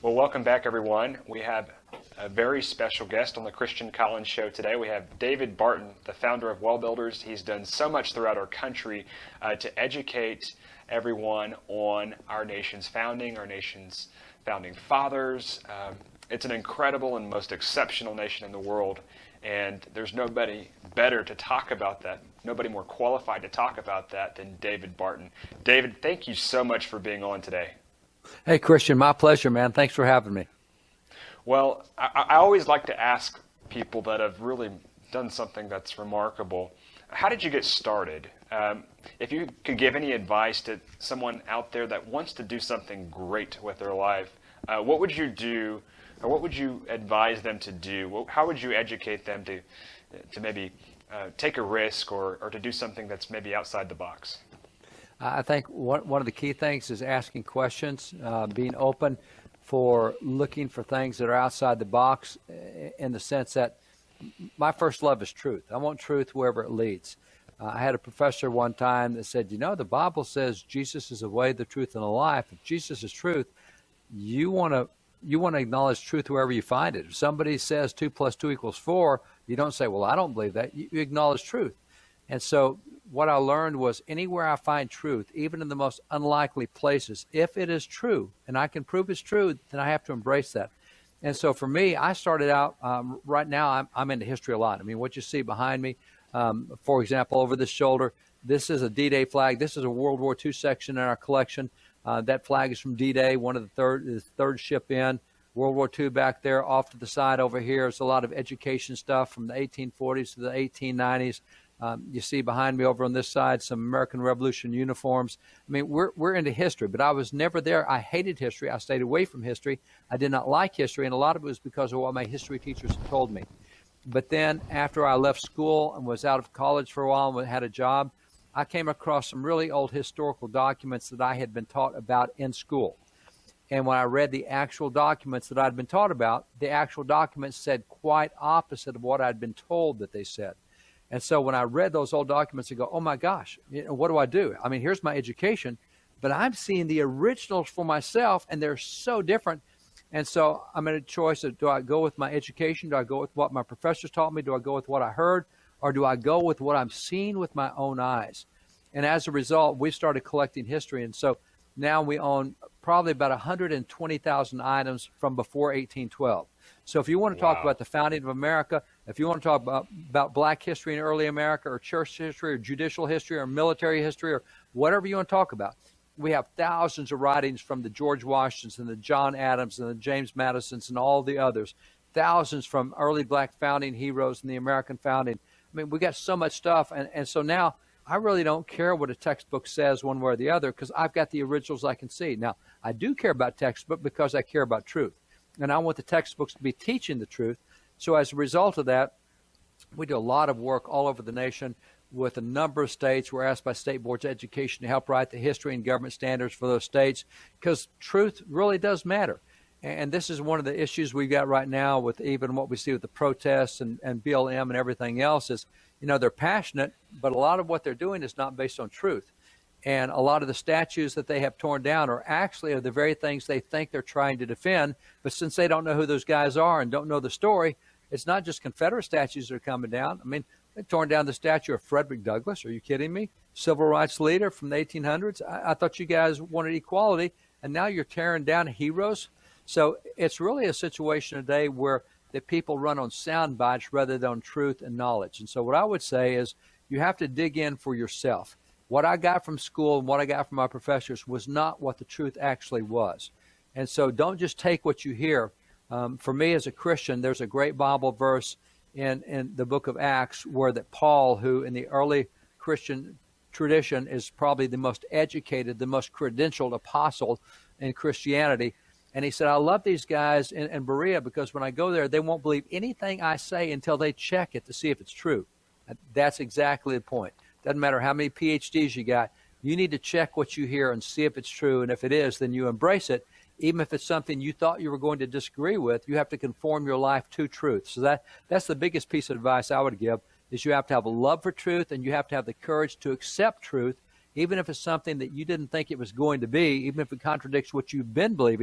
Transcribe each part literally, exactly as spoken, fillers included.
Well, welcome back, everyone. We have a very special guest on the Christian Collins Show today. We have David Barton, the founder of Well Builders. He's done so much throughout our country uh, to educate everyone on our nation's founding, our nation's founding fathers. Um, it's an incredible and most exceptional nation in the world, and there's nobody better to talk about that, nobody more qualified to talk about that than David Barton. David, thank you so much for being on today. Hey, Christian, my pleasure, man. Thanks for having me. Well, I, I always like to ask people that have really done something that's remarkable, how did you get started? Um, if you could give any advice to someone out there that wants to do something great with their life, uh, what would you do, or what would you advise them to do? How would you educate them to, to maybe uh, take a risk or, or to do something that's maybe outside the box? I think one, one of the key things is asking questions, uh, being open for looking for things that are outside the box, in the sense that my first love is truth. I want truth wherever it leads. Uh, I had a professor one time that said, you know, the Bible says Jesus is the way, the truth, and the life. If Jesus is truth, you want to you want to acknowledge truth wherever you find it. If somebody says two plus two equals four, you don't say, well, I don't believe that. You, you acknowledge truth. And so what I learned was anywhere I find truth, even in the most unlikely places, if it is true and I can prove it's true, then I have to embrace that. And so for me, I started out, um, right now I'm, I'm into history a lot. I mean, what you see behind me, um, for example, over this shoulder, this is a D-Day flag. This is a World War Two section in our collection. Uh, that flag is from D-Day, one of the third, the third ship in. World War Two back there. Off to the side over here is a lot of education stuff from the eighteen forties to the eighteen nineties. Um, you see behind me over on this side some American Revolution uniforms. I mean, we're, we're into history, but I was never there. I hated history. I stayed away from history. I did not like history, and a lot of it was because of what my history teachers had told me. But then after I left school and was out of college for a while and had a job, I came across some really old historical documents that I had been taught about in school. And when I read the actual documents that I'd been taught about, the actual documents said quite opposite of what I'd been told that they said. And so when I read those old documents, I go, oh, my gosh, you know, what do I do? I mean, here's my education, but I'm seeing the originals for myself, and they're so different. And so I'm at a choice of, do I go with my education? Do I go with what my professors taught me? Do I go with what I heard? Or do I go with what I'm seeing with my own eyes? And as a result, we started collecting history. And so now we own probably about one hundred twenty thousand items from before eighteen twelve. So if you want to talk Wow. about the founding of America, if you want to talk about, about black history in early America, or church history, or judicial history, or military history, or whatever you want to talk about, we have thousands of writings from the George Washingtons and the John Adams and the James Madisons and all the others, thousands from early black founding heroes in the American founding. I mean, we got so much stuff, and, and so now I really don't care what a textbook says one way or the other, because I've got the originals I can see. Now, I do care about textbook because I care about truth. And I want the textbooks to be teaching the truth. So as a result of that, we do a lot of work all over the nation with a number of states. We're asked by state boards of education to help write the history and government standards for those states, because truth really does matter. And this is one of the issues we've got right now with even what we see with the protests and, and B L M and everything else is, you know, they're passionate, but a lot of what they're doing is not based on truth. And a lot of the statues that they have torn down are actually are the very things they think they're trying to defend. But since they don't know who those guys are and don't know the story, it's not just Confederate statues that are coming down. I mean, they've torn down the statue of Frederick Douglass. Are you kidding me? Civil rights leader from the eighteen hundreds. I, I thought you guys wanted equality, and now you're tearing down heroes. So it's really a situation today where the people run on sound bites rather than on truth and knowledge. And so what I would say is you have to dig in for yourself. What I got from school and what I got from my professors was not what the truth actually was. And so don't just take what you hear. Um, for me as a Christian, there's a great Bible verse in, in the book of Acts where that Paul, who in the early Christian tradition is probably the most educated, the most credentialed apostle in Christianity, and he said, I love these guys in, in Berea because when I go there, they won't believe anything I say until they check it to see if it's true. That's exactly the point. Doesn't matter how many P H Ds you got. You need to check what you hear and see if it's true. And if it is, then you embrace it. Even if it's something you thought you were going to disagree with, you have to conform your life to truth. So that, that's the biggest piece of advice I would give, is you have to have a love for truth, and you have to have the courage to accept truth, even if it's something that you didn't think it was going to be, even if it contradicts what you've been believing.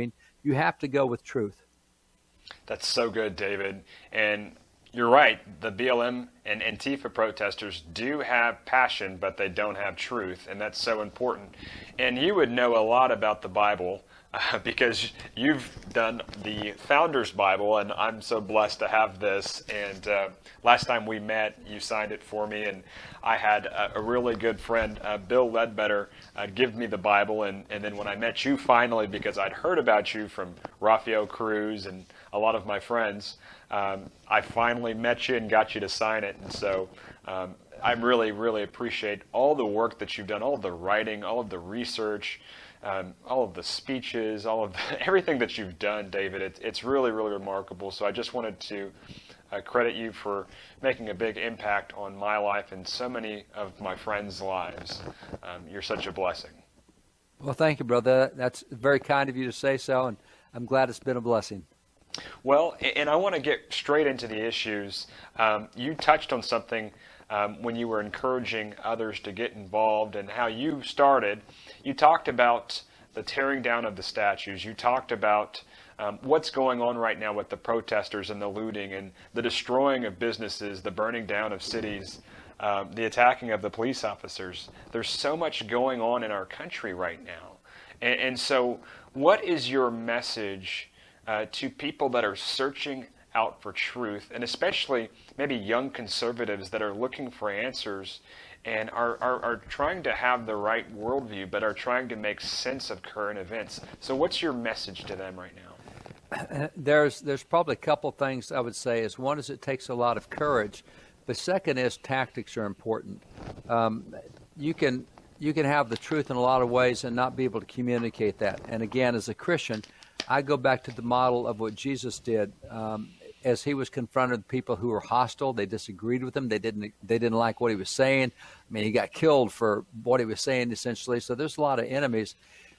You have to go with truth. That's so good, David. And you're right. The B L M and Antifa protesters do have passion, but they don't have truth, and that's so important. And you would know a lot about the Bible uh, because you've done the Founders Bible, and I'm so blessed to have this. And uh, last time we met, you signed it for me, and I had a, a really good friend, uh, Bill Ledbetter, uh, give me the Bible. And, and then when I met you finally, because I'd heard about you from Rafael Cruz and a lot of my friends, um, I finally met you and got you to sign it. And so um, I really, really appreciate all the work that you've done, all of the writing, all of the research, um, all of the speeches, all of the, everything that you've done, David. It, it's really, really remarkable. So I just wanted to uh, credit you for making a big impact on my life and so many of my friends' lives. Um, you're such a blessing. Well, thank you, brother. That's very kind of you to say so, and I'm glad it's been a blessing. Well, and I want to get straight into the issues. Um, you touched on something um, when you were encouraging others to get involved and how you started. You talked about the tearing down of the statues. You talked about um, what's going on right now with the protesters and the looting and the destroying of businesses, the burning down of cities, um, the attacking of the police officers. There's so much going on in our country right now. And, and so what is your message Uh, to people that are searching out for truth, and especially maybe young conservatives that are looking for answers and are, are, are trying to have the right worldview, but are trying to make sense of current events? So what's your message to them right now? There's, there's probably a couple things I would say. Is one is it takes a lot of courage, but second is tactics are important. Um, you can you can have the truth in a lot of ways and not be able to communicate that. And again, as a Christian, I go back to the model of what Jesus did um, as he was confronted with people who were hostile. They disagreed with him. They didn't. They didn't like what he was saying. I mean, he got killed for what he was saying, essentially. So there's a lot of enemies.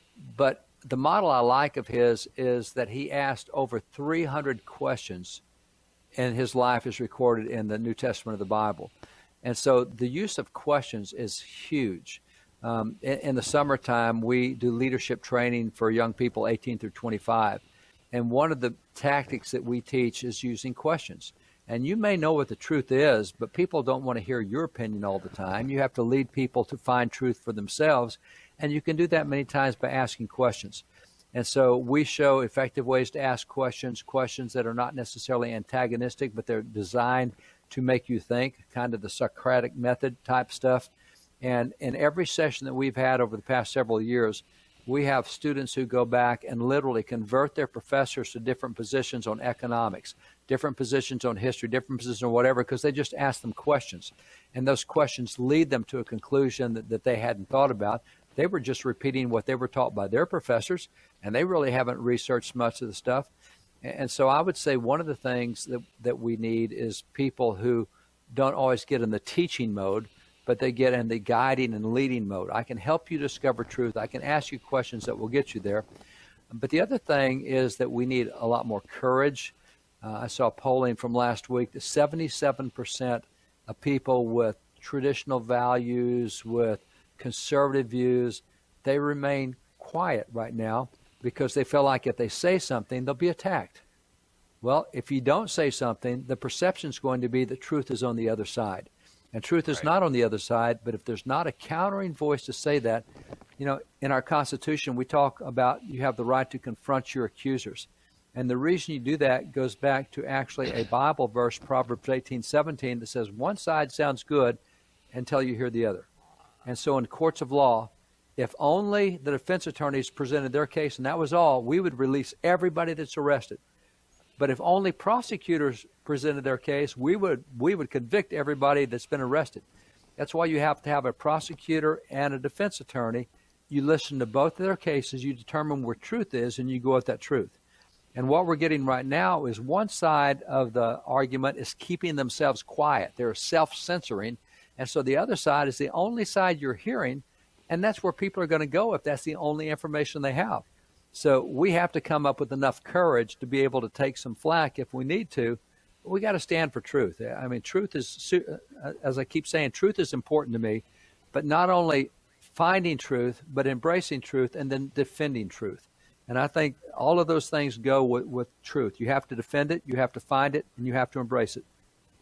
But the model I like of his is that he asked over three hundred questions, and his life is recorded in the New Testament of the Bible. And so the use of questions is huge. Um, in, in the summertime, we do leadership training for young people eighteen through twenty-five. And one of the tactics that we teach is using questions. And you may know what the truth is, but people don't want to hear your opinion all the time. You have to lead people to find truth for themselves. And you can do that many times by asking questions. And so we show effective ways to ask questions, questions that are not necessarily antagonistic, but they're designed to make you think, kind of the Socratic method type stuff. And in every session that we've had over the past several years, we have students who go back and literally convert their professors to different positions on economics, different positions on history, different positions on whatever, because they just ask them questions. And those questions lead them to a conclusion that, that they hadn't thought about. They were just repeating what they were taught by their professors, and they really haven't researched much of the stuff. And so I would say one of the things that, that we need is people who don't always get in the teaching mode, but they get in the guiding and leading mode. I can help you discover truth. I can ask you questions that will get you there. But the other thing is that we need a lot more courage. Uh, I saw polling from last week that seventy-seven percent of people with traditional values, with conservative views, they remain quiet right now because they feel like if they say something, they'll be attacked. Well, if you don't say something, the perception is going to be that truth is on the other side. And truth is right. Not on the other side, but if there's not a countering voice to say that, you know, in our Constitution, we talk about you have the right to confront your accusers. And the reason you do that goes back to actually a Bible verse, Proverbs eighteen seventeen, that says one side sounds good until you hear the other. And so in courts of law, if only the defense attorneys presented their case and that was all, we would release everybody that's arrested. But if only prosecutors presented their case, we would we would convict everybody that's been arrested. That's why you have to have a prosecutor and a defense attorney. You listen to both of their cases, you determine where truth is, and you go with that truth. And what we're getting right now is one side of the argument is keeping themselves quiet. They're self-censoring. And so the other side is the only side you're hearing, and that's where people are going to go if that's the only information they have. So we have to come up with enough courage to be able to take some flack if we need to. But we got to stand for truth. I mean, truth is, as I keep saying, truth is important to me, but not only finding truth, but embracing truth and then defending truth. And I think all of those things go with, with truth. You have to defend it, you have to find it, and you have to embrace it.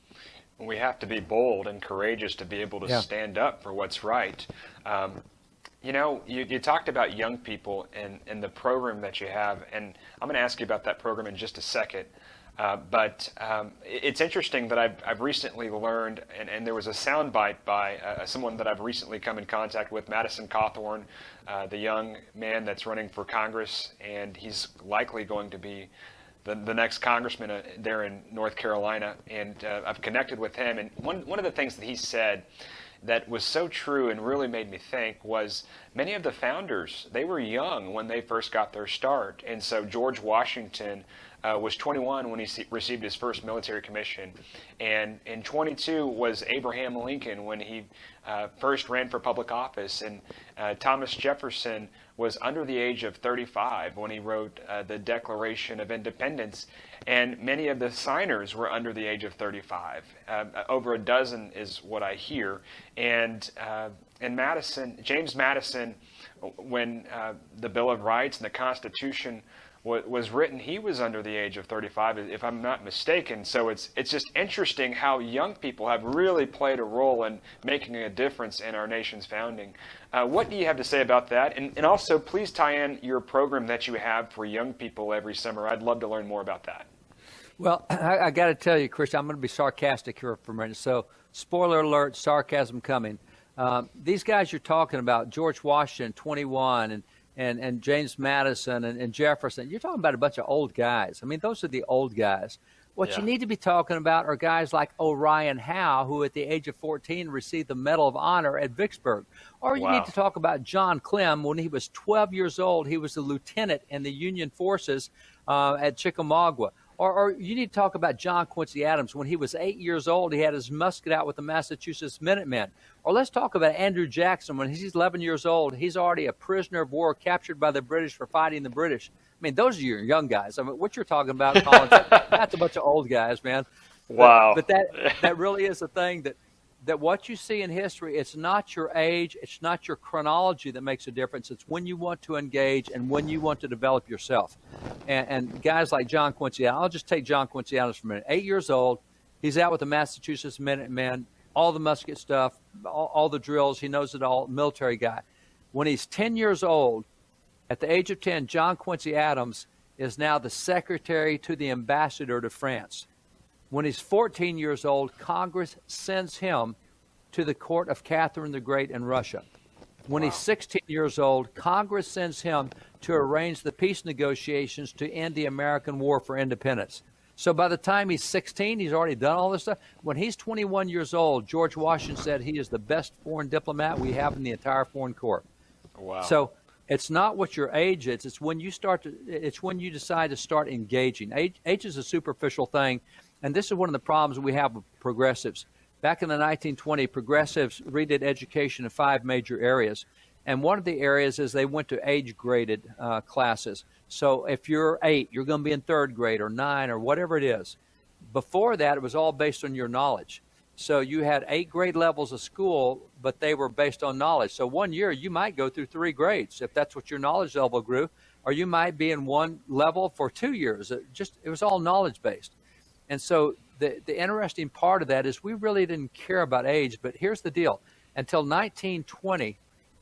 We have to be bold and courageous to be able to Yeah. stand up for what's right. Um, you know, you, you talked about young people and, and the program that you have, and I'm going to ask you about that program in just a second. Uh, but um, it's interesting that I've, I've recently learned, and, and there was a soundbite by uh, someone that I've recently come in contact with, Madison Cawthorn, uh, the young man that's running for Congress, and he's likely going to be the, the next congressman uh, there in North Carolina. And uh, I've connected with him, and one, one of the things that he said that was so true and really made me think was many of the founders, they were young when they first got their start. And so George Washington uh, was twenty-one when he se- received his first military commission. And in twenty-two was Abraham Lincoln when he uh, first ran for public office. And uh, Thomas Jefferson was under the age of thirty-five when he wrote uh, the Declaration of Independence. And many of the signers were under the age of thirty-five. Uh, over a dozen is what I hear. And uh, and Madison, James Madison, when uh, the Bill of Rights and the Constitution w- was written, he was under the age of thirty-five, if I'm not mistaken. So it's it's just interesting how young people have really played a role in making a difference in our nation's founding. Uh, what do you have to say about that? And, and also, please tie in your program that you have for young people every summer. I'd love to learn more about that. Well, I, I got to tell you, Christian, I'm going to be sarcastic here for a minute. So, spoiler alert, sarcasm coming. Um, these guys you're talking about, George Washington, twenty-one, and and, and James Madison and, and Jefferson, you're talking about a bunch of old guys. I mean, those are the old guys. What Yeah. you need to be talking about are guys like Orion Howe, who at the age of fourteen received the Medal of Honor at Vicksburg. Or you Wow. need to talk about John Clem. When he was twelve years old, he was a lieutenant in the Union forces uh, at Chickamauga. Or, or you need to talk about John Quincy Adams. When he was eight years old, he had his musket out with the Massachusetts Minutemen. Or let's talk about Andrew Jackson. When he's eleven years old, he's already a prisoner of war captured by the British for fighting the British. I mean, those are your young guys. I mean, what you're talking about, Colin, that's a bunch of old guys, man. Wow. But, but that that really is the thing that that what you see in history, it's not your age, it's not your chronology that makes a difference. It's when you want to engage and when you want to develop yourself. And, and guys like John Quincy Adams, I'll just take John Quincy Adams for a minute. Eight years old, he's out with the Massachusetts Minutemen, all the musket stuff, all, all the drills, he knows it all, military guy. When he's ten years old, at the age of ten, John Quincy Adams is now the secretary to the ambassador to France. When he's fourteen years old, Congress sends him to the court of Catherine the Great in Russia. When Wow. he's sixteen years old, Congress sends him to arrange the peace negotiations to end the American War for Independence. So by the time he's sixteen, he's already done all this stuff. When he's twenty-one years old, George Washington said he is the best foreign diplomat we have in the entire foreign court. Wow. So it's not what your age is. It's when you start to. It's when you decide to start engaging. Age, age is a superficial thing, and this is one of the problems we have with progressives. Back in the nineteen twenties, progressives redid education in five major areas, and one of the areas is they went to age-graded uh, classes. So if you're eight, you're going to be in third grade or nine or whatever it is. Before that, it was all based on your knowledge. So you had eight grade levels of school, but they were based on knowledge. So one year you might go through three grades if that's what your knowledge level grew, or you might be in one level for two years. It just it was all knowledge based. And so the the interesting part of that is we really didn't care about age. But here's the deal: until nineteen twenty,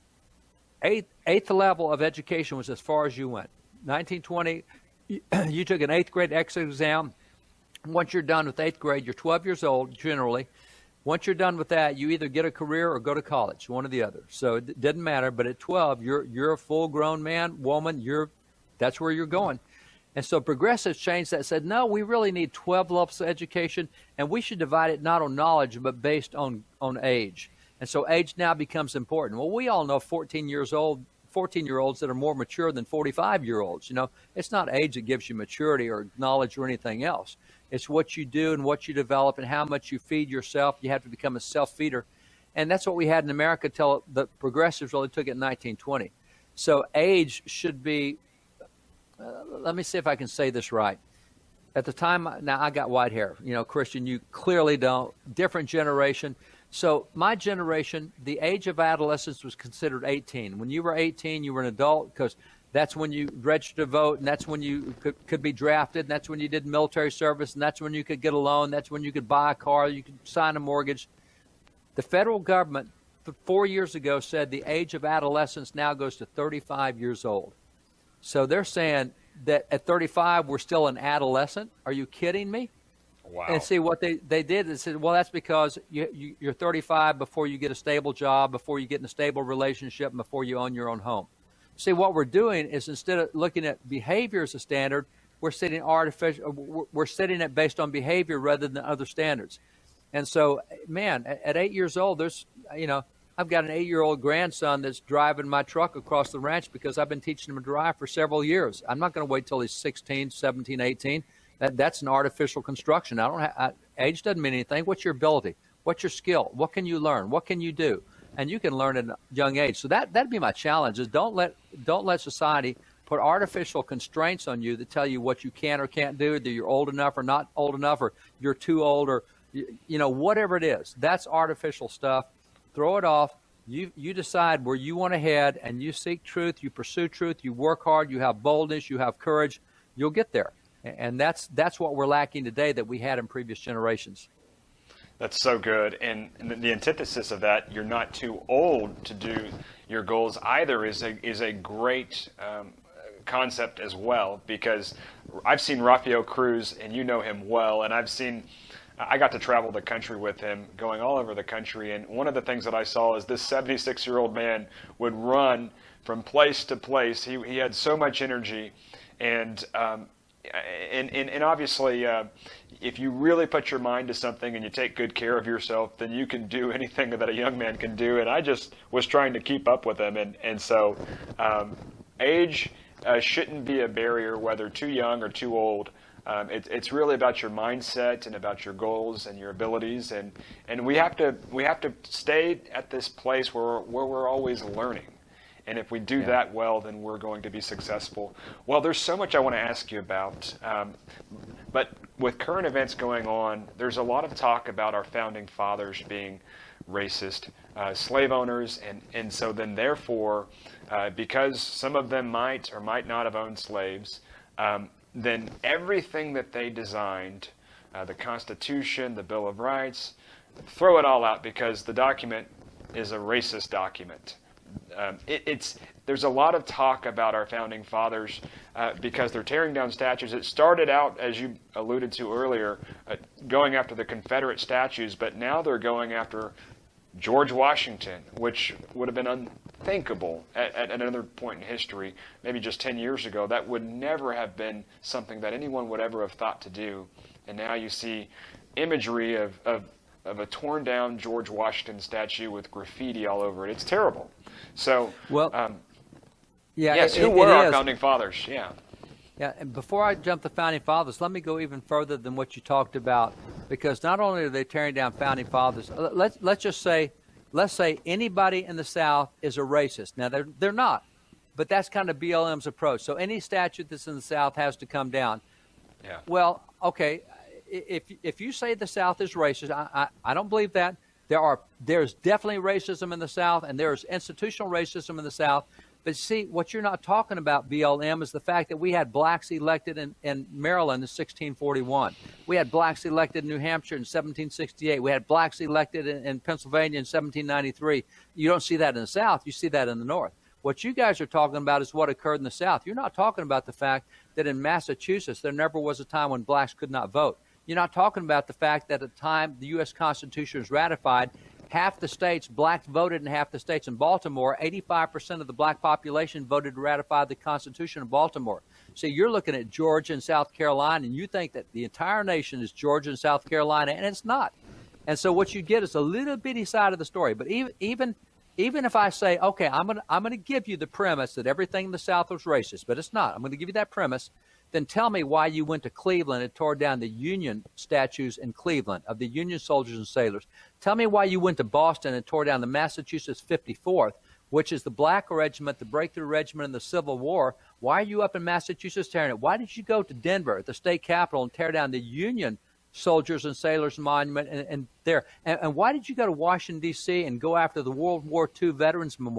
eighth eighth level of education was as far as you went. nineteen twenty, you took an eighth grade exit exam. Once you're done with eighth grade, you're twelve years old generally. Once you're done with that, you either get a career or go to college, one or the other. So it didn't matter. But at twelve, you're you're a full-grown man, woman. You're that's where you're going. And so progressives changed that, said, no, we really need twelve levels of education, and we should divide it not on knowledge but based on, on age. And so age now becomes important. Well, we all know fourteen years old, fourteen-year-olds that are more mature than forty-five-year-olds. You know, it's not age that gives you maturity or knowledge or anything else. It's what you do and what you develop and how much you feed yourself. You have to become a self-feeder. And that's what we had in America until the progressives really took it in nineteen twenty. So age should be, uh, let me see if I can say this right. At the time, now I got white hair. You know, Christian, you clearly don't. Different generation. So my generation, the age of adolescence was considered eighteen. When you were eighteen, you were an adult because That's when you registered to vote, and that's when you could, could be drafted, and that's when you did military service, and that's when you could get a loan, that's when you could buy a car, you could sign a mortgage. The federal government four years ago said the age of adolescence now goes to thirty-five years old. So they're saying that at thirty-five we're still an adolescent. Are you kidding me? Wow. And see, what they, they did is said, well, that's because you, you, you're thirty-five before you get a stable job, before you get in a stable relationship, and before you own your own home. See, what we're doing is instead of looking at behavior as a standard, we're setting artificial, we're setting it based on behavior rather than other standards. And so, man, at, at eight years old, there's, you know, I've got an eight-year-old grandson that's driving my truck across the ranch because I've been teaching him to drive for several years. I'm not going to wait till he's sixteen, seventeen, eighteen. That, that's an artificial construction. I don't have, age doesn't mean anything. What's your ability? What's your skill? What can you learn? What can you do? And you can learn at a young age. So that, that'd be my challenge, is don't let, don't let society put artificial constraints on you that tell you what you can or can't do, that you're old enough or not old enough, or you're too old, or, you, you know, whatever it is. That's artificial stuff. Throw it off. You, you decide where you want to head, and you seek truth, you pursue truth, you work hard, you have boldness, you have courage, you'll get there. And that's, that's what we're lacking today that we had in previous generations. That's so good. And the antithesis of that, you're not too old to do your goals either, is a, is a great um, concept as well, because I've seen Rafael Cruz, and you know him well, and I've seen, I got to travel the country with him, going all over the country, and one of the things that I saw is this seventy-six-year-old man would run from place to place. He, he had so much energy, and um, And, and, and obviously, uh, if you really put your mind to something and you take good care of yourself, then you can do anything that a young man can do. And I just was trying to keep up with him. And, and so um, age uh, shouldn't be a barrier, whether too young or too old. Um, it, it's really about your mindset and about your goals and your abilities. And, and we have to we have to stay at this place where, where we're always learning. And if we do yeah. that well, then we're going to be successful. Well, there's so much I want to ask you about. Um, but with current events going on, there's a lot of talk about our founding fathers being racist, uh, slave owners. And, and so then therefore, uh, because some of them might or might not have owned slaves, um, then everything that they designed, uh, the Constitution, the Bill of Rights, throw it all out because the document is a racist document. Um, it, it's there's a lot of talk about our founding fathers uh, because they're tearing down statues. It started out, as you alluded to earlier, uh, going after the Confederate statues, but now they're going after George Washington, which would have been unthinkable at, at another point in history, maybe just ten years ago. That would never have been something that anyone would ever have thought to do. And now you see imagery of, of of a torn down George Washington statue with graffiti all over it. It's terrible. So, well, um, yeah, yes, it, who it, were it our is. founding fathers? Yeah. Yeah, and before I jump to founding fathers, let me go even further than what you talked about, because not only are they tearing down founding fathers, let's let's just say, let's say anybody in the South is a racist. Now they're they're not, but that's kind of B L M's approach. So any statute that's in the South has to come down. Yeah. Well, okay. If if you say the South is racist, I, I, I don't believe that. There are there's definitely racism in the South, and there's institutional racism in the South. But see, what you're not talking about, B L M, is the fact that we had blacks elected in, in Maryland in sixteen forty-one. We had blacks elected in New Hampshire in seventeen sixty-eight. We had blacks elected in, in Pennsylvania in seventeen ninety-three. You don't see that in the South. You see that in the North. What you guys are talking about is what occurred in the South. You're not talking about the fact that in Massachusetts there never was a time when blacks could not vote. You're not talking about the fact that at the time the U S Constitution was ratified, half the states, blacks voted in half the states. In Baltimore, eighty-five percent of the black population voted to ratify the Constitution of Baltimore. So you're looking at Georgia and South Carolina, and you think that the entire nation is Georgia and South Carolina, and it's not. And so what you get is a little bitty side of the story. But even even even if I say, okay, I'm gonna I'm gonna give you the premise that everything in the South was racist, but it's not. I'm gonna give you that premise. Then tell me why you went to Cleveland and tore down the Union statues in Cleveland of the Union soldiers and sailors. Tell me why you went to Boston and tore down the Massachusetts fifty-fourth, which is the black regiment, the breakthrough regiment in the Civil War. Why are you up in Massachusetts tearing it? Why did you go to Denver, the state capital, and tear down the Union soldiers and sailors monument and, and there? And, and why did you go to Washington, D C and go after the World War Two Veterans Memorial?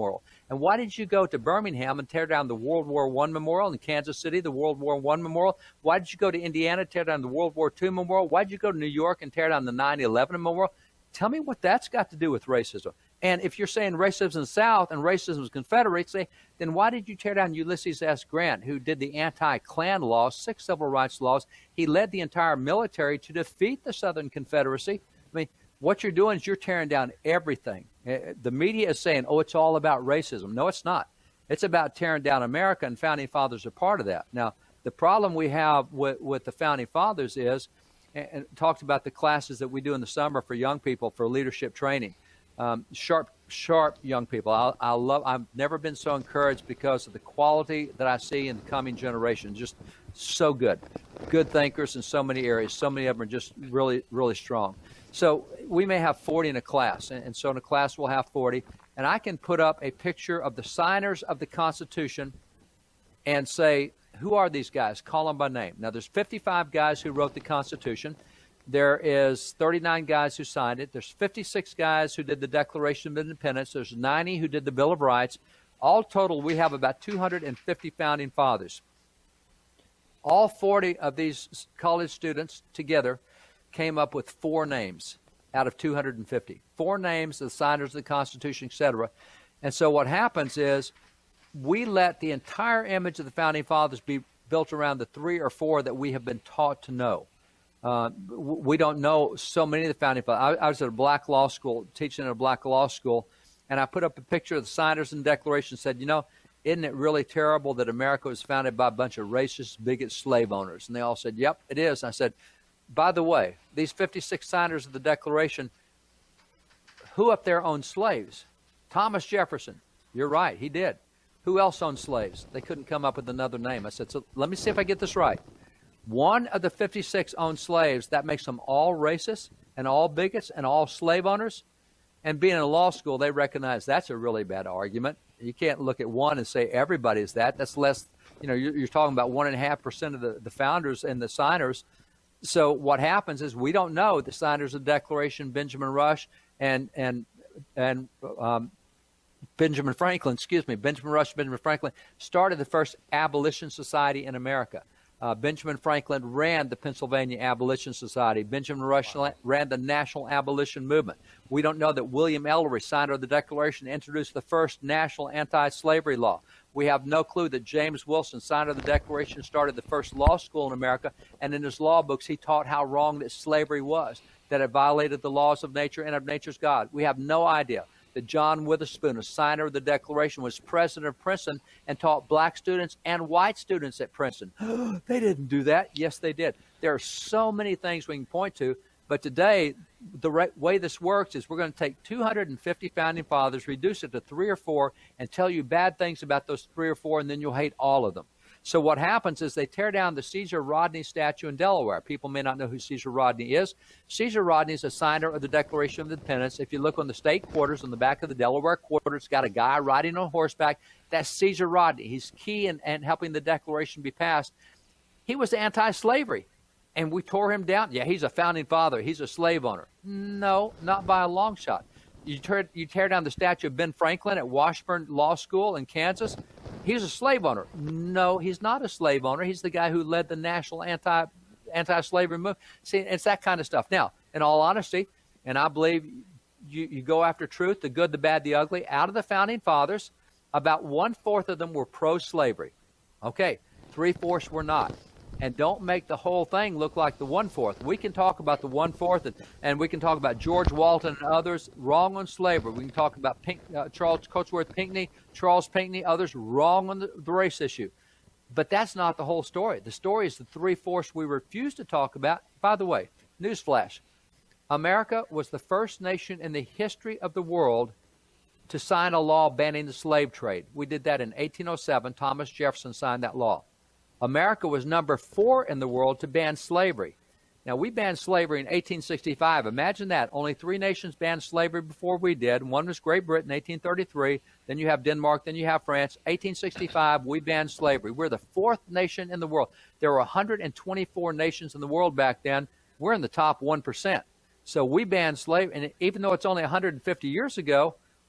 And why did you go to Birmingham and tear down the World War One memorial, in Kansas City, the World War One memorial? Why did you go to Indiana, tear down the World War Two memorial? Why did you go to New York and tear down the nine eleven memorial? Tell me what that's got to do with racism. And if you're saying racism in the South and racism is Confederacy, then why did you tear down Ulysses S. Grant, who did the anti-Klan laws, six civil rights laws? He led the entire military to defeat the Southern Confederacy. I mean, what you're doing is you're tearing down everything. The media is saying, oh, it's all about racism. No, it's not. It's about tearing down America, and Founding Fathers are part of that. Now, the problem we have with, with the Founding Fathers is, and, and talked about the classes that we do in the summer for young people for leadership training. Um, sharp, sharp young people. I, I love. I've never been so encouraged because of the quality that I see in the coming generation. Just so good, good thinkers in so many areas. So many of them are just really, really strong. So we may have forty in a class, and, and so in a class we'll have forty. And I can put up a picture of the signers of the Constitution, and say, who are these guys? Call them by name. Now there's fifty-five guys who wrote the Constitution. There is thirty-nine guys who signed it. There's fifty-six guys who did the Declaration of Independence. There's ninety who did the Bill of Rights. All total, we have about two hundred fifty founding fathers. All forty of these college students together came up with four names out of two hundred fifty. Four names, the signers of the Constitution, et cetera. And so what happens is we let the entire image of the Founding Fathers be built around the three or four that we have been taught to know. Uh, we don't know so many of the Founding Fathers. I, I was at a black law school, teaching at a black law school, and I put up a picture of the signers in the Declaration and said, you know, isn't it really terrible that America was founded by a bunch of racist, bigot slave owners? And they all said, yep, it is. And I said, by the way, these fifty-six signers of the Declaration, who up there owned slaves? Thomas Jefferson. You're right, he did. Who else owned slaves? They couldn't come up with another name. I said, so let me see if I get this right. One of the fifty-six owned slaves. That makes them all racist and all bigots and all slave owners. And being in a law school, they recognize that's a really bad argument. You can't look at one and say everybody's that. That's less, you know, you're, you're talking about one and a half percent of the, the founders and the signers. So what happens is we don't know the signers of the Declaration, Benjamin Rush and and and um, Benjamin Franklin, excuse me, Benjamin Rush, Benjamin Franklin started the first abolition society in America. Uh, Benjamin Franklin ran the Pennsylvania Abolition Society. Benjamin Rush wow. ran the National Abolition Movement. We don't know that William Ellery, signer of the Declaration, introduced the first national anti-slavery law. We have no clue that James Wilson, signer of the Declaration, started the first law school in America, and in his law books he taught how wrong that slavery was, that it violated the laws of nature and of nature's God. We have no idea that John Witherspoon, a signer of the Declaration, was president of Princeton and taught black students and white students at Princeton. They didn't do that. Yes, they did. There are so many things we can point to, but today the right way this works is we're going to take two hundred fifty founding fathers, reduce it to three or four, and tell you bad things about those three or four, and then you'll hate all of them. So what happens is they tear down the Caesar Rodney statue in Delaware. People may not know who Caesar Rodney is. Caesar Rodney is a signer of the Declaration of Independence. If you look on the state quarters, on the back of the Delaware quarter, it's got a guy riding on horseback. That's Caesar Rodney. He's key in, in helping the Declaration be passed. He was anti-slavery, and we tore him down. Yeah, he's a founding father. He's a slave owner. No, not by a long shot. You tear, you tear down the statue of Ben Franklin at Washburn Law School in Kansas. He's a slave owner. No, he's not a slave owner. He's the guy who led the national anti, anti-slavery movement. See, it's that kind of stuff. Now, in all honesty, and I believe you, you go after truth, the good, the bad, the ugly, out of the Founding Fathers, about one-fourth of them were pro-slavery. Okay, three-fourths were not. And don't make the whole thing look like the one-fourth. We can talk about the one-fourth, and, and we can talk about George Walton and others wrong on slavery. We can talk about Pink, uh, Charles Cotesworth Pinckney, Charles Pinckney, others wrong on the, the race issue. But that's not the whole story. The story is the three-fourths we refuse to talk about. By the way, newsflash, America was the first nation in the history of the world to sign a law banning the slave trade. We did that in eighteen oh seven. Thomas Jefferson signed that law. America was number four in the world to ban slavery. Now, we banned slavery in eighteen sixty-five. Imagine that. Only three nations banned slavery before we did. One was Great Britain, eighteen thirty-three. Then you have Denmark. Then you have France. eighteen sixty-five, we banned slavery. We're the fourth nation in the world. There were one hundred twenty-four nations in the world back then. We're in the top one percent. So we banned slavery. And even though it's only one hundred fifty years ago,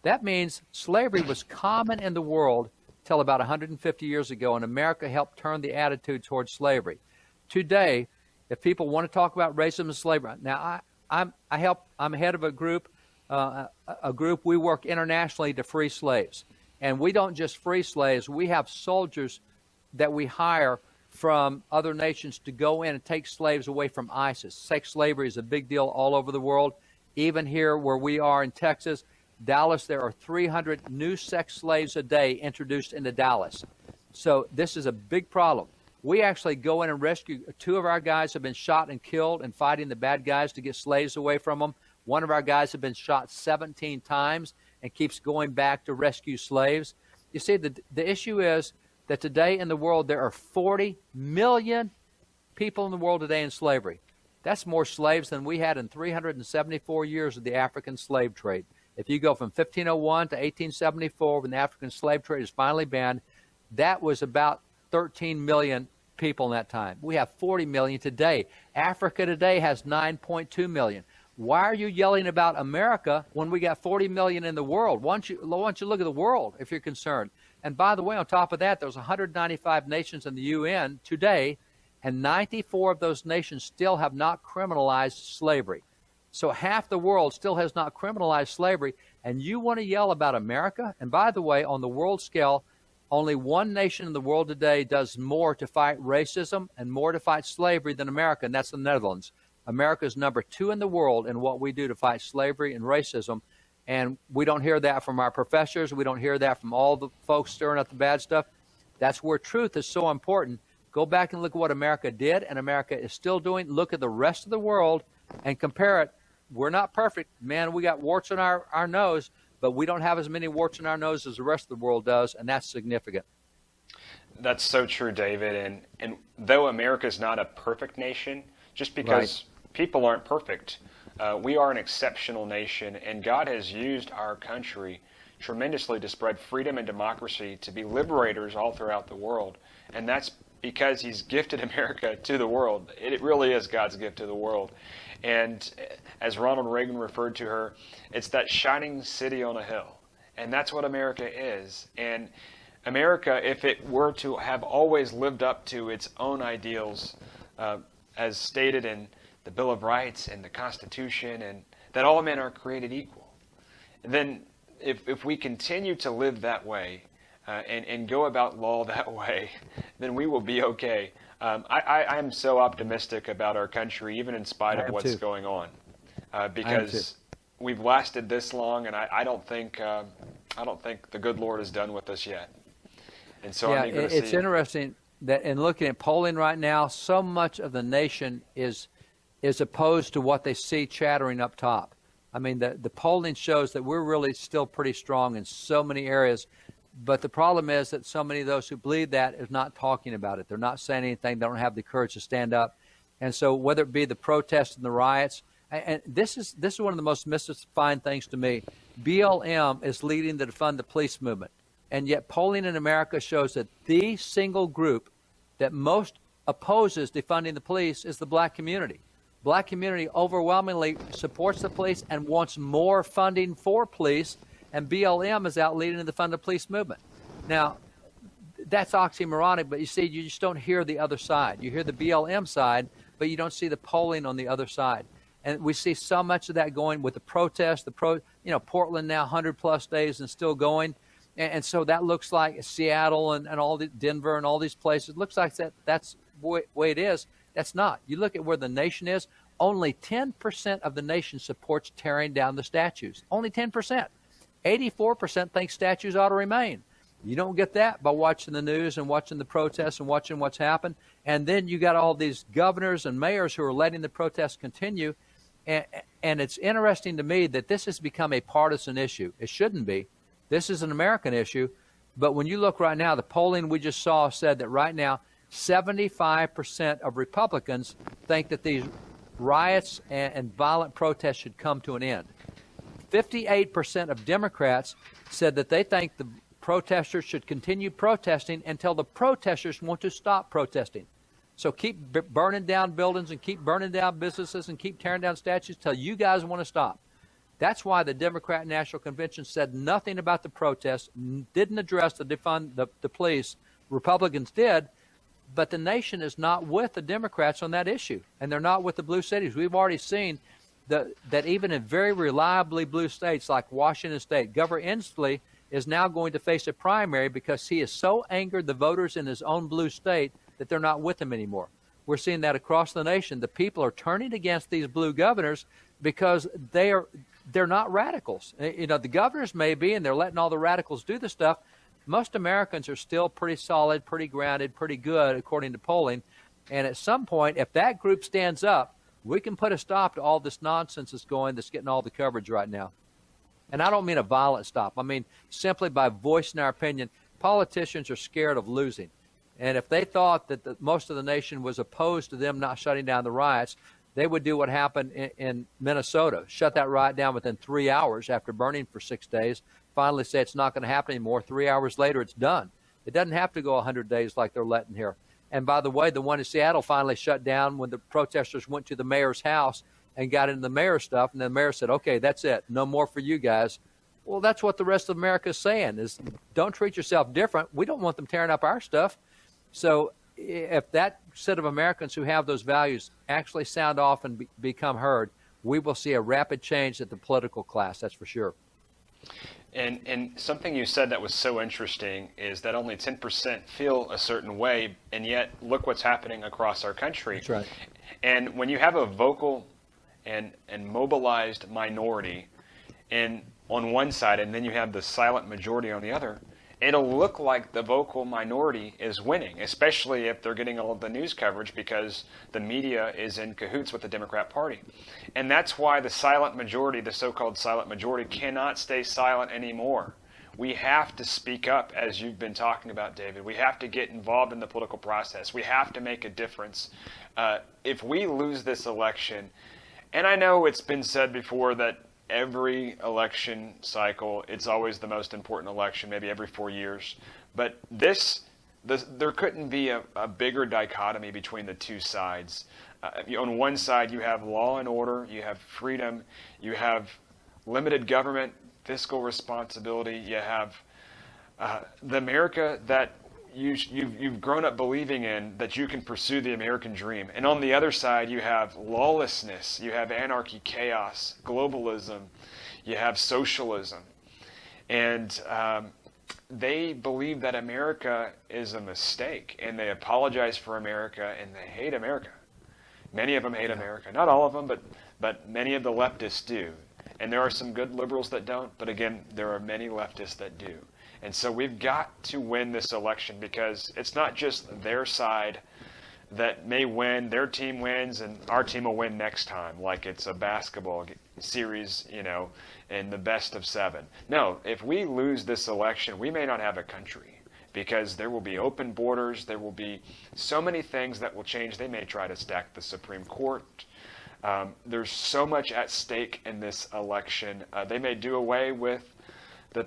That means slavery was common in the world till about one hundred fifty years ago, and America helped turn the attitude towards slavery. Today, if people want to talk about racism and slavery, now I, I'm I help I'm head of a group, uh, a, a group we work internationally to free slaves, and we don't just free slaves. We have soldiers that we hire from other nations to go in and take slaves away from ISIS. Sex slavery is a big deal all over the world. Even here where we are in Texas, Dallas, there are three hundred new sex slaves a day introduced into Dallas. So this is a big problem. We actually go in and rescue. Two of our guys have been shot and killed in fighting the bad guys to get slaves away from them. One of our guys has been shot seventeen times and keeps going back to rescue slaves. You see, the, the issue is that today in the world there are forty million people in the world today in slavery. That's more slaves than we had in three hundred seventy-four years of the African slave trade. If you go from fifteen oh one to eighteen seventy-four, when the African slave trade is finally banned, that was about thirteen million people in that time. We have forty million today. Africa today has nine point two million. Why are you yelling about America when we got forty million in the world? Why don't you, why don't you look at the world if you're concerned? And by the way, on top of that, there's one hundred ninety-five nations in the U N today, and ninety-four of those nations still have not criminalized slavery. So half the world still has not criminalized slavery, and you want to yell about America? And by the way, on the world scale, only one nation in the world today does more to fight racism and more to fight slavery than America, and that's the Netherlands. America is number two in the world in what we do to fight slavery and racism. And we don't hear that from our professors. We don't hear that from all the folks stirring up the bad stuff. That's where truth is so important. Go back and look at what America did and America is still doing. Look at the rest of the world and compare it. We're not perfect. Man, we got warts on our, our nose, but we don't have as many warts on our nose as the rest of the world does, and that's significant. That's so true, David. And, and though America is not a perfect nation, just because right. people aren't perfect, Uh, we are an exceptional nation, and God has used our country tremendously to spread freedom and democracy, to be liberators all throughout the world. And that's because He's gifted America to the world. It really is God's gift to the world. And as Ronald Reagan referred to her, it's that shining city on a hill. And that's what America is. And America, if it were to have always lived up to its own ideals, uh, as stated in the Bill of Rights and the Constitution, and that all men are created equal, then if, if we continue to live that way uh, and, and go about law that way, then we will be okay. Um, I, I, I'm so optimistic about our country, even in spite of what's too. going on, uh, because we've lasted this long, and I, I don't think uh, I don't think the good Lord is done with us yet. And so yeah, I'm eager to it's see interesting that in looking at polling right now, so much of the nation is is opposed to what they see chattering up top. I mean, the, the polling shows that we're really still pretty strong in so many areas, but the problem is that so many of those who believe that is not talking about it. They're not saying anything. They don't have the courage to stand up. And so whether it be the protests and the riots, and, and this is this is one of the most mystifying things to me. B L M is leading the Defund the Police movement, and yet polling in America shows that the single group that most opposes defunding the police is the black community. Black community overwhelmingly supports the police and wants more funding for police, and B L M is out leading the Defund the Police movement. Now, that's oxymoronic, but you see, you just don't hear the other side. You hear the B L M side, but you don't see the polling on the other side. And we see so much of that going with the protests, the pro, you know, Portland now one hundred plus days and still going. And, and so that looks like Seattle and, and all the Denver and all these places. It looks like that that's the way, way it is. That's not. You look at where the nation is, only ten percent of the nation supports tearing down the statues. Only ten percent. eighty-four percent think statues ought to remain. You don't get that by watching the news and watching the protests and watching what's happened. And then you got all these governors and mayors who are letting the protests continue. And, and it's interesting to me that this has become a partisan issue. It shouldn't be. This is an American issue. But when you look right now, the polling we just saw said that right now, seventy-five percent of Republicans think that these riots and, and violent protests should come to an end. fifty-eight percent of Democrats said that they think the protesters should continue protesting until the protesters want to stop protesting. So keep b- burning down buildings and keep burning down businesses and keep tearing down statues until you guys want to stop. That's why the Democrat National Convention said nothing about the protests, didn't address the defund the, the police. Republicans did, but the nation is not with the Democrats on that issue, and they're not with the blue cities. We've already seen the, that even in very reliably blue states like Washington State, Governor Inslee is now going to face a primary because he has so angered the voters in his own blue state that they're not with him anymore. We're seeing that across the nation. The people are turning against these blue governors because they are they're not radicals. You know, the governors may be, and they're letting all the radicals do the stuff. Most Americans are still pretty solid, pretty grounded, pretty good, according to polling. And at some point, if that group stands up, we can put a stop to all this nonsense that's going, that's getting all the coverage right now. And I don't mean a violent stop. I mean simply by voicing our opinion. Politicians are scared of losing. And if they thought that the, most of the nation was opposed to them not shutting down the riots, they would do what happened in, in Minnesota, shut that riot down within three hours after burning for six days, finally say it's not going to happen anymore. Three hours later, it's done. It doesn't have to go one hundred days like they're letting here. And by the way, the one in Seattle finally shut down when the protesters went to the mayor's house and got into the mayor's stuff, and the mayor said, okay, that's it. No more for you guys. Well, that's what the rest of America is saying, is don't treat yourself different. We don't want them tearing up our stuff. So if that set of Americans who have those values actually sound off and be, become heard, we will see a rapid change at the political class, that's for sure. And, and something you said that was so interesting is that only ten percent feel a certain way, and yet look what's happening across our country. That's right. And when you have a vocal and, and mobilized minority and on one side, and then you have the silent majority on the other, it'll look like the vocal minority is winning, especially if they're getting all of the news coverage because the media is in cahoots with the Democrat Party. And that's why the silent majority, the so-called silent majority, cannot stay silent anymore. We have to speak up, as you've been talking about, David. We have to get involved in the political process. We have to make a difference. Uh, if we lose this election, and I know it's been said before that every election cycle, it's always the most important election, maybe every four years. But this, this there couldn't be a, a bigger dichotomy between the two sides. Uh, you, on one side, you have law and order, you have freedom, you have limited government, fiscal responsibility, you have uh, the America that you, you've, you've grown up believing in, that you can pursue the American dream. And on the other side, you have lawlessness, you have anarchy, chaos, globalism, you have socialism. And um, they believe that America is a mistake, and they apologize for America, and they hate America. Many of them hate America. Not all of them, but, but many of the leftists do. And there are some good liberals that don't, but again, there are many leftists that do. And so we've got to win this election, because it's not just their side that may win, their team wins, and our team will win next time, like it's a basketball series, you know, in the best of seven. No, if we lose this election, we may not have a country, because there will be open borders, there will be so many things that will change. They may try to stack the Supreme Court. Um, there's so much at stake in this election. Uh, they may do away with the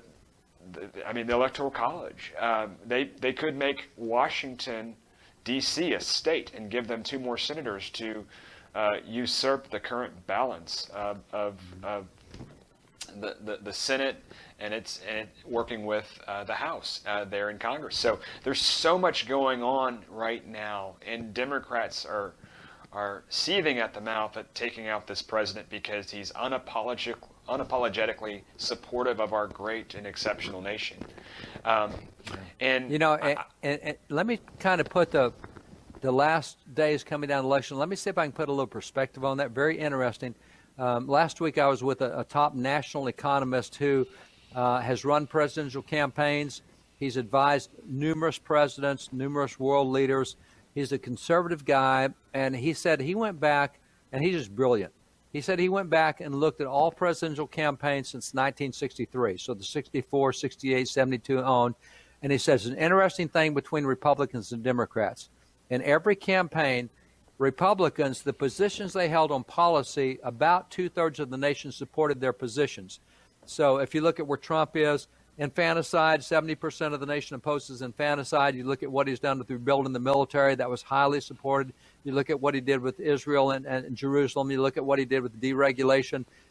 I mean, the Electoral College. Um, they, they could make Washington, D C a state and give them two more senators to uh, usurp the current balance of, of, of the, the, the Senate and it's and working with uh, the House uh, there in Congress. So there's so much going on right now, and Democrats are are seething at the mouth at taking out this president because he's unapologetic, unapologetically supportive of our great and exceptional nation. Um, and you know, I, and, and, and let me kind of put the the last days coming down the election. Let me see if I can put a little perspective on that. Very interesting. Um, last week I was with a, a top national economist who uh, has run presidential campaigns. He's advised numerous presidents, numerous world leaders. He's a conservative guy, and he said he went back, and he's just brilliant. He said he went back and looked at all presidential campaigns since nineteen sixty-three, so the sixty-four, sixty-eight, seventy-two on, and he says an interesting thing between Republicans and Democrats. In every campaign, Republicans, the positions they held on policy, about two-thirds of the nation supported their positions. So if you look at where Trump is, infanticide, seventy percent of the nation opposes infanticide. You look at what he's done with rebuilding the military, that was highly supported. You look at what he did with Israel and, and Jerusalem. You look at what he did with deregulation.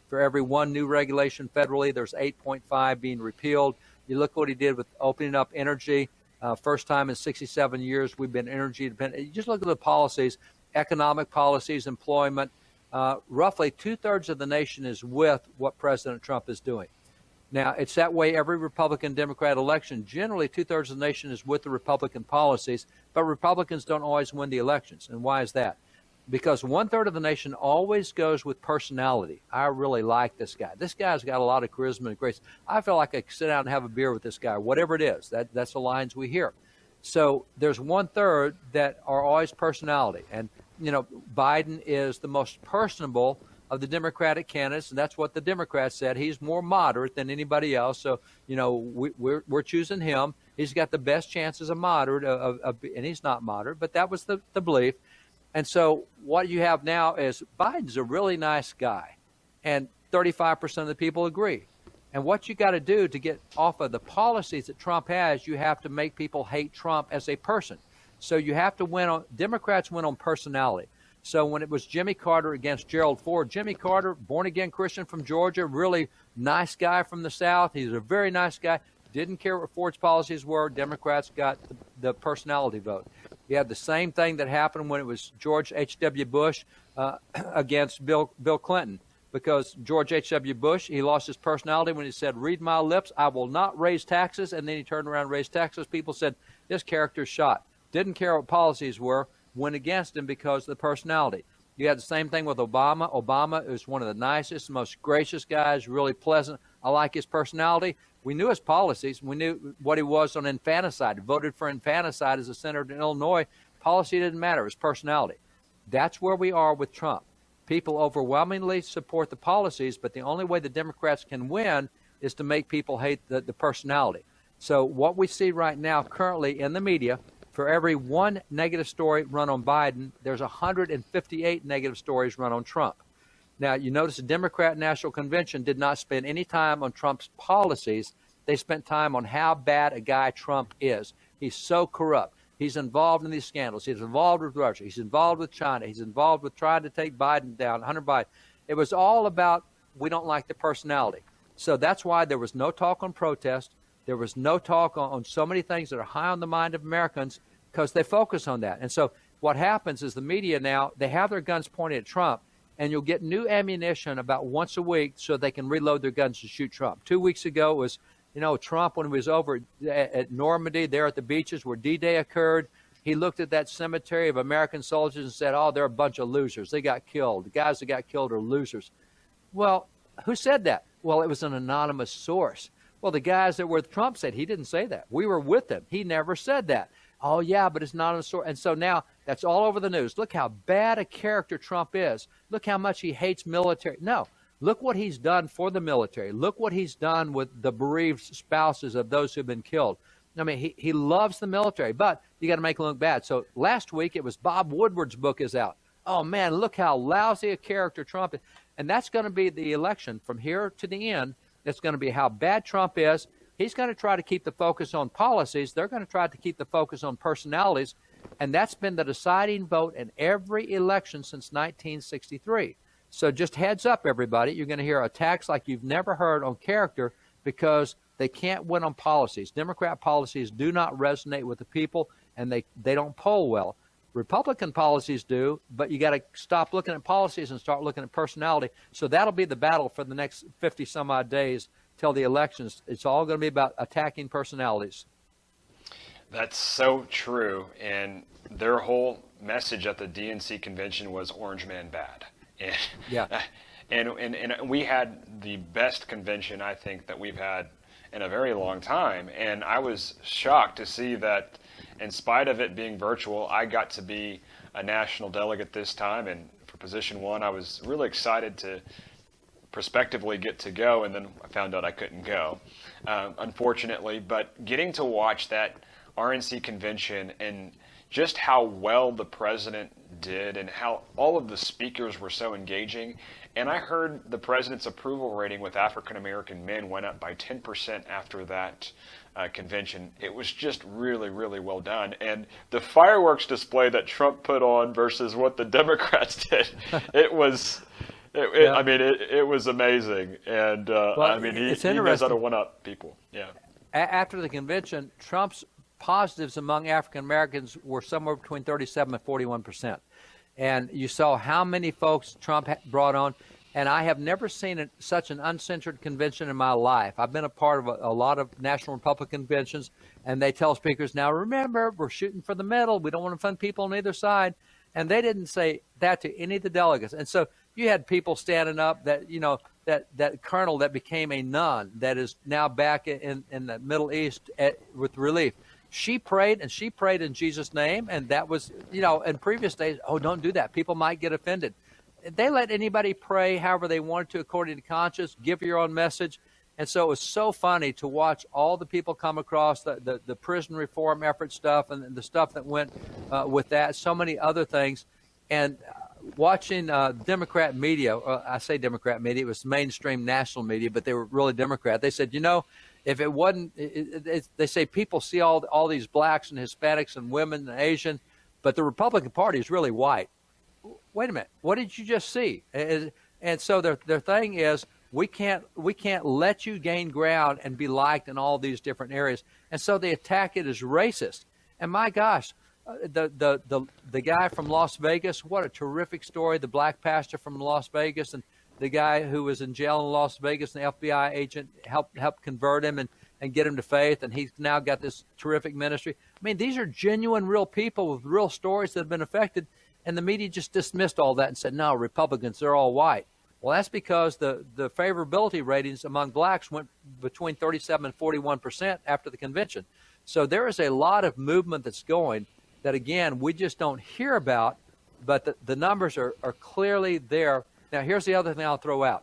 For every one new regulation federally, there's eight point five being repealed. You look what he did with opening up energy. Uh, first time in sixty-seven years we've been energy dependent. You just look at the policies, economic policies, employment. Uh, roughly two-thirds of the nation is with what President Trump is doing. Now, it's that way every Republican-Democrat election. Generally, two-thirds of the nation is with the Republican policies, but Republicans don't always win the elections. And why is that? Because one-third of the nation always goes with personality. I really like this guy. This guy's got a lot of charisma and grace. I feel like I could sit down and have a beer with this guy, whatever it is. That, that's the lines we hear. So there's one-third that are always personality. And, you know, Biden is the most personable of the Democratic candidates, and that's what the Democrats said. He's more moderate than anybody else, so, you know, we, we're, we're choosing him. He's got the best chances of moderate, of, of, and he's not moderate, but that was the, the belief. And so what you have now is Biden's a really nice guy, and thirty-five percent of the people agree. And what you got to do to get off of the policies that Trump has, you have to make people hate Trump as a person. So you have to win on, Democrats win on personality. So when it was Jimmy Carter against Gerald Ford, Jimmy Carter, born-again Christian from Georgia, really nice guy from the South. He's a very nice guy. Didn't care what Ford's policies were. Democrats got the, the personality vote. You have the same thing that happened when it was George H W. Bush uh, against Bill, Bill Clinton. Because George H W. Bush, he lost his personality when he said, read my lips, I will not raise taxes. And then he turned around and raised taxes. People said, this character's shot. Didn't care what policies were. Went against him because of the personality. You had the same thing with Obama. Obama is one of the nicest, most gracious guys, really pleasant. I like his personality. We knew his policies. We knew what he was on infanticide. He voted for infanticide as a senator in Illinois. Policy didn't matter. It was personality. That's where we are with Trump. People overwhelmingly support the policies, but the only way the Democrats can win is to make people hate the, the personality. So what we see right now currently in the media, for every one negative story run on Biden, there's one hundred fifty-eight negative stories run on Trump. Now, you notice the Democrat National Convention did not spend any time on Trump's policies. They spent time on how bad a guy Trump is. He's so corrupt. He's involved in these scandals. He's involved with Russia. He's involved with China. He's involved with trying to take Biden down, Hunter Biden. It was all about we don't like the personality. So that's why there was no talk on protest. There was no talk on, on so many things that are high on the mind of Americans because they focus on that. And so what happens is the media now, they have their guns pointed at Trump, and you'll get new ammunition about once a week so they can reload their guns to shoot Trump. Two weeks ago it was, you know, Trump, when he was over at, at Normandy, there at the beaches where D-Day occurred, he looked at that cemetery of American soldiers and said, oh, they're a bunch of losers. They got killed. The guys that got killed are losers. Well, who said that? Well, it was an anonymous source. Well, the guys that were with Trump said he didn't say that. We were with him. He never said that. Oh, yeah, but it's not a source. And so now that's all over the news. Look how bad a character Trump is. Look how much he hates military. No, look what he's done for the military. Look what he's done with the bereaved spouses of those who've been killed. I mean, he, he loves the military, but you got to make him look bad. So last week it was Bob Woodward's book is out. Oh, man, look how lousy a character Trump is. And that's going to be the election from here to the end. It's going to be how bad Trump is. He's going to try to keep the focus on policies. They're going to try to keep the focus on personalities. And that's been the deciding vote in every election since nineteen sixty-three. So just heads up, everybody. You're going to hear attacks like you've never heard on character because they can't win on policies. Democrat policies do not resonate with the people, and they, they don't poll well. Republican policies do, but you got to stop looking at policies and start looking at personality. So that'll be the battle for the next fifty some odd days till the elections. It's all going to be about attacking personalities. That's so true. And their whole message at the D N C convention was Orange Man bad. And, yeah. And, and, and we had the best convention, I think, that we've had in a very long time. And I was shocked to see that in spite of it being virtual, I got to be a national delegate this time. And for position one, I was really excited to prospectively get to go, and then I found out I couldn't go, um, unfortunately. But getting to watch that R N C convention and just how well the president did and how all of the speakers were so engaging. And I heard the president's approval rating with African American men went up by ten percent after that uh, convention. It was just really, really well done. And the fireworks display that Trump put on versus what the Democrats did, it was It, it, yeah. I mean, it, it was amazing, and uh, well, I mean, he, he knows how to one up people. Yeah. After the convention, Trump's positives among African Americans were somewhere between thirty-seven and forty-one percent, and you saw how many folks Trump brought on. And I have never seen it, such an uncensored convention in my life. I've been a part of a, a lot of National Republican conventions, and they tell speakers, now remember, we're shooting for the middle. We don't want to offend people on either side. And they didn't say that to any of the delegates. And so you had people standing up that, you know, that, that colonel that became a nun that is now back in, in the Middle East at, with relief. She prayed, and she prayed in Jesus' name, and that was, you know, in previous days, oh, don't do that. People might get offended. They let anybody pray however they wanted to according to conscience, give your own message. And so it was so funny to watch all the people come across, the, the, the prison reform effort stuff and the stuff that went uh, with that, so many other things. And watching uh, Democrat media, uh, I say Democrat media, it was mainstream national media, but they were really Democrat. They said, you know, if it wasn't, it, it, it, they say people see all, all these blacks and Hispanics and women and Asian, but the Republican Party is really white. Wait a minute, what did you just see? And, and so their their thing is we can't we can't let you gain ground and be liked in all these different areas. And so they attack it as racist. And my gosh, uh, the the the the guy from Las Vegas, what a terrific story. The black pastor from Las Vegas, and the guy who was in jail in Las Vegas, and the F B I agent helped helped convert him and and get him to faith, and he's now got this terrific ministry. I mean, these are genuine, real people with real stories that have been affected. And the media just dismissed all that and said, no, Republicans, they're all white. Well, that's because the, the favorability ratings among blacks went between thirty-seven and forty-one percent after the convention. So there is a lot of movement that's going that, again, we just don't hear about, but the, the numbers are, are clearly there. Now, here's the other thing I'll throw out.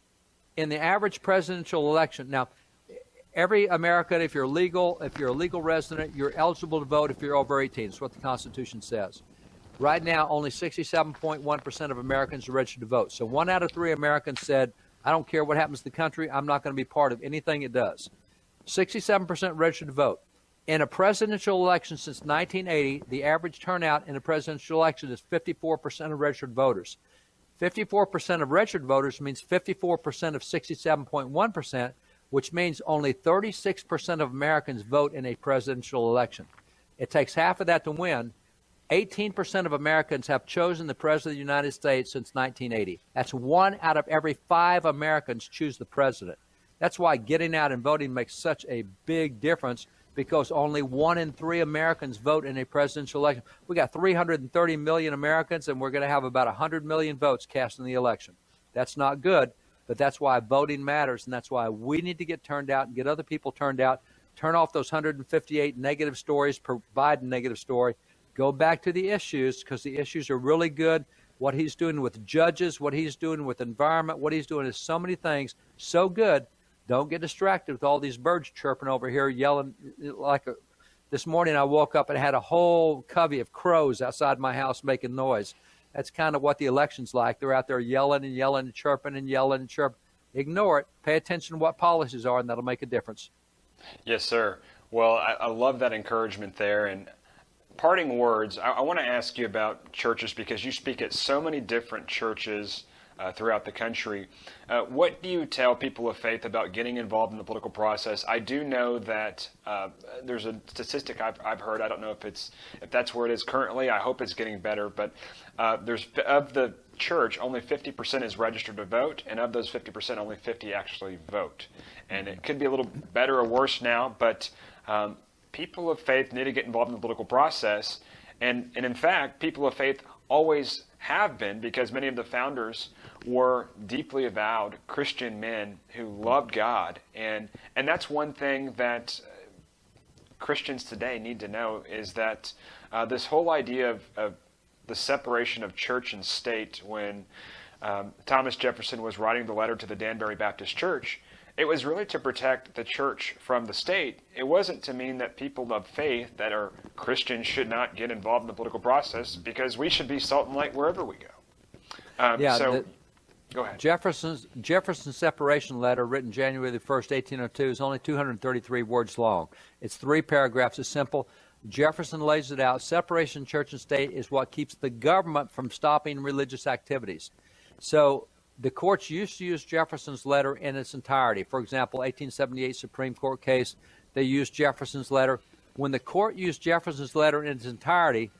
In the average presidential election, now, every American, if you're legal, if you're a legal resident, you're eligible to vote if you're over eighteen. That's what the Constitution says. Right now, only sixty-seven point one percent of Americans are registered to vote. So one out of three Americans said, I don't care what happens to the country, I'm not going to be part of anything it does. sixty-seven percent registered to vote. In a presidential election since nineteen eighty, the average turnout in a presidential election is fifty-four percent of registered voters. fifty-four percent of registered voters means fifty-four percent of sixty-seven point one percent, which means only thirty-six percent of Americans vote in a presidential election. It takes half of that to win. eighteen percent of Americans have chosen the President of the United States since nineteen eighty. That's one out of every five Americans choose the President. That's why getting out and voting makes such a big difference, because only one in three Americans vote in a presidential election. We got three hundred thirty million Americans, and we're going to have about one hundred million votes cast in the election. That's not good, but that's why voting matters, and that's why we need to get turned out and get other people turned out, turn off those one hundred fifty-eight negative stories, provide a negative story. Go back to the issues, because the issues are really good. What he's doing with judges, what he's doing with environment, what he's doing is so many things, so good. Don't get distracted with all these birds chirping over here, yelling like a, this morning I woke up and had a whole covey of crows outside my house making noise. That's kind of what the election's like. They're out there yelling and yelling and chirping and yelling and chirping. Ignore it. Pay attention to what policies are, and that'll make a difference. Yes, sir. Well, I, I love that encouragement there. And parting words, I, I want to ask you about churches, because you speak at so many different churches uh, throughout the country. Uh, what do you tell people of faith about getting involved in the political process? I do know that uh, there's a statistic I've, I've heard. I don't know if it's if that's where it is currently. I hope it's getting better. But uh, there's of the church, only fifty percent is registered to vote, and of those fifty percent, only fifty actually vote. And it could be a little better or worse now, but um, people of faith need to get involved in the political process. And, and in fact, people of faith always have been, because many of the founders were deeply avowed Christian men who loved God. And, and that's one thing that Christians today need to know, is that uh, this whole idea of, of the separation of church and state, when um, Thomas Jefferson was writing the letter to the Danbury Baptist Church, it was really to protect the church from the state. It wasn't to mean that people of faith that are Christians should not get involved in the political process, because we should be salt and light wherever we go. Um, yeah, so, the, go ahead. Jefferson's, Jefferson's separation letter, written January the first, eighteen oh two, is only two hundred thirty-three words long. It's three paragraphs. It's simple. Jefferson lays it out. Separation of church and state is what keeps the government from stopping religious activities. So the courts used to use Jefferson's letter in its entirety. For example, eighteen seventy-eight Supreme Court case, they used Jefferson's letter. When the court used Jefferson's letter in its entirety,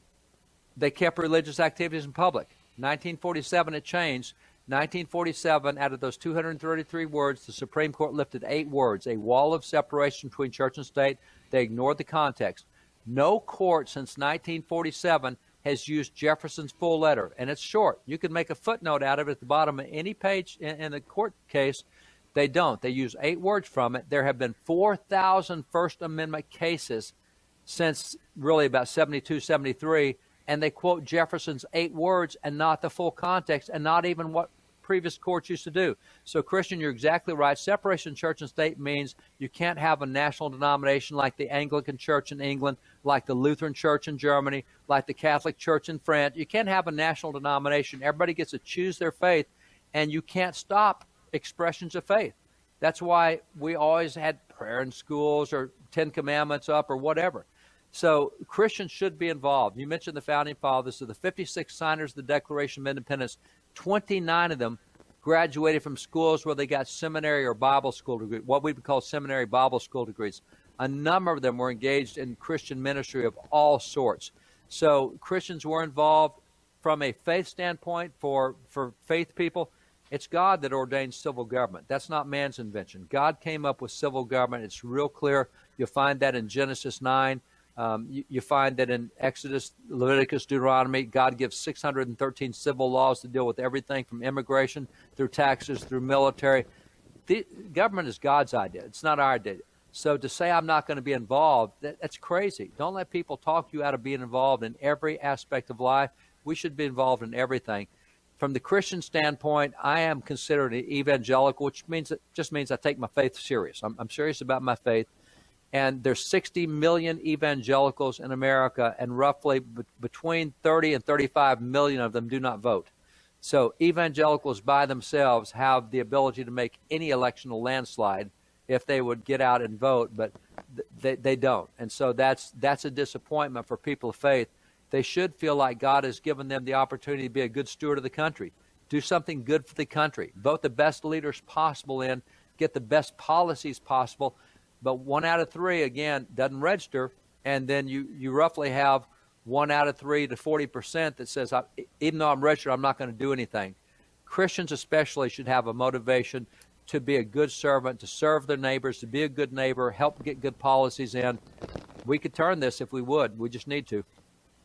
they kept religious activities in public. nineteen forty-seven, it changed. nineteen forty-seven, out of those two hundred thirty-three words, the Supreme Court lifted eight words, a wall of separation between church and state. They ignored the context. No court since nineteen forty-seven has used Jefferson's full letter, and it's short. You can make a footnote out of it at the bottom of any page in, in the court case. They don't. They use eight words from it. There have been four thousand First Amendment cases since really about seventy-two, seventy-three, and they quote Jefferson's eight words and not the full context and not even what previous courts used to do. So, Christian, you're exactly right. Separation of church and state means you can't have a national denomination like the Anglican Church in England, like the Lutheran Church in Germany, like the Catholic Church in France. You can't have a national denomination. Everybody gets to choose their faith, and you can't stop expressions of faith. That's why we always had prayer in schools or Ten Commandments up or whatever. So Christians should be involved. You mentioned the Founding Fathers. So the fifty-six signers of the Declaration of Independence, twenty-nine of them graduated from schools where they got seminary or Bible school degrees, what we would call seminary Bible school degrees. A number of them were engaged in Christian ministry of all sorts. So Christians were involved from a faith standpoint for, for faith people. It's God that ordains civil government. That's not man's invention. God came up with civil government. It's real clear. You'll find that in Genesis nine. Um, you, you find that in Exodus, Leviticus, Deuteronomy, God gives six hundred thirteen civil laws to deal with everything from immigration through taxes through military. The government is God's idea. It's not our idea. So to say I'm not going to be involved, that, that's crazy. Don't let people talk you out of being involved in every aspect of life. We should be involved in everything. From the Christian standpoint, I am considered an evangelical, which means it just means I take my faith serious. I'm, I'm serious about my faith. And there's sixty million evangelicals in America, and roughly b- between thirty and thirty-five million of them do not vote. So evangelicals by themselves have the ability to make any election a landslide if they would get out and vote, but th- they, they don't. And so that's that's a disappointment for people of faith. They should feel like God has given them the opportunity to be a good steward of the country, do something good for the country, vote the best leaders possible in, get the best policies possible. But one out of three, again, doesn't register, and then you, you roughly have one out of three to forty percent that says, I, even though I'm registered, I'm not going to do anything. Christians especially should have a motivation to be a good servant, to serve their neighbors, to be a good neighbor, help get good policies in. We could turn this if we would. We just need to.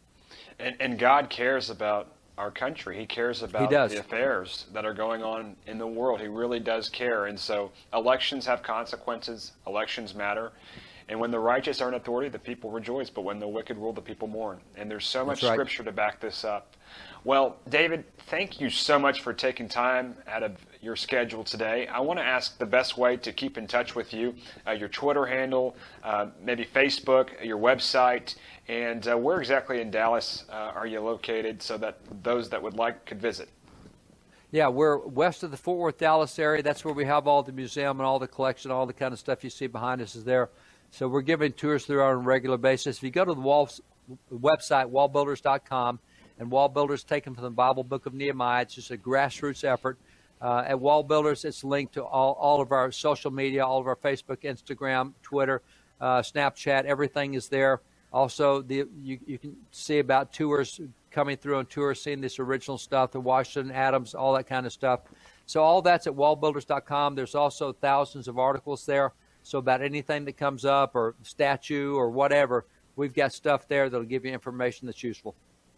And, and God cares about our country. He cares about He does. the affairs that are going on in the world. He really does care. And so elections have consequences. Elections matter. And when the righteous are in authority, the people rejoice. But when the wicked rule, the people mourn. And there's so much That's right. scripture to back this up. Well, David, thank you so much for taking time out of your schedule today. I want to ask the best way to keep in touch with you, uh, your Twitter handle, uh, maybe Facebook, your website, and uh, where exactly in Dallas uh, are you located so that those that would like could visit? Yeah, we're west of the Fort Worth, Dallas area. That's where we have all the museum and all the collection, all the kind of stuff you see behind us is there. So we're giving tours through on a regular basis. If you go to the wall, website, wall builders dot com, and Wall Builders taken from the Bible book of Nehemiah, it's just a grassroots effort. Uh, at Wall Builders, it's linked to all, all of our social media, all of our Facebook, Instagram, Twitter, uh, Snapchat, everything is there. Also, the, you, you can see about tours coming through on tours, seeing this original stuff, the Washington, Adams, all that kind of stuff. So all that's at wall builders dot com. There's also thousands of articles there. So about anything that comes up or statue or whatever, we've got stuff there that'll give you information that's useful.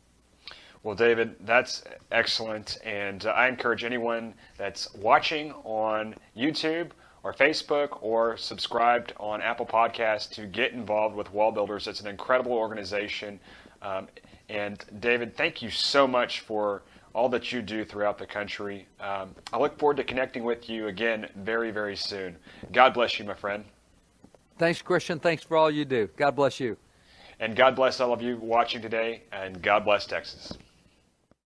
Well, David, that's excellent. And uh, I encourage anyone that's watching on YouTube or Facebook or subscribed on Apple Podcasts to get involved with Wall Builders. It's an incredible organization. Um, and David, thank you so much for all that you do throughout the country. Um, I look forward to connecting with you again very, very soon. God bless you, my friend. Thanks, Christian. Thanks for all you do. God bless you. And God bless all of you watching today, and God bless Texas.